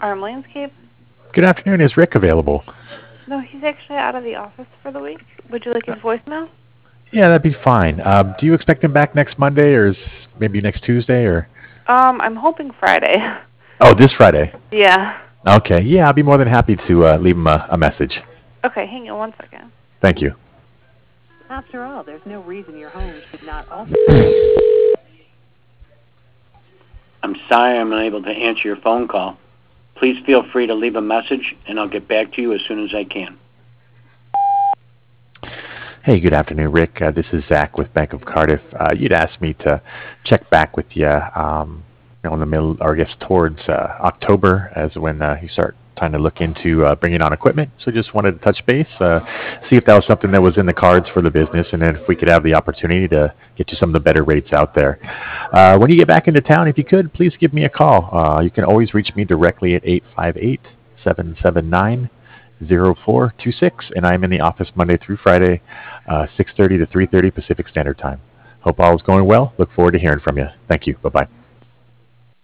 Farm Landscape. Good afternoon. Is Rick available? No, he's actually out of the office for the week. Would you like his voicemail? Yeah, that'd be fine. Do you expect him back next Monday, or maybe next Tuesday, or? I'm hoping Friday. Oh, this Friday. Yeah. Okay. Yeah, I'll be more than happy to leave him a message. Okay, hang on one second. Thank you. After all, there's no reason your home should not also... I'm sorry I'm unable to answer your phone call. Please feel free to leave a message, and I'll get back to you as soon as I can. Hey, good afternoon, Rick. This is Zach with Bank of Cardiff. You'd asked me to check back with you, in the middle, or I guess towards October, as when you start trying to look into bringing on equipment. So just wanted to touch base, see if that was something that was in the cards for the business, and then if we could have the opportunity to get you some of the better rates out there. When you get back into town, if you could, please give me a call. You can always reach me directly at 858-779-0426, and I'm in the office Monday through Friday, 6:30 to 3:30 Pacific Standard Time. Hope all is going well. Look forward to hearing from you. Thank you. Bye-bye.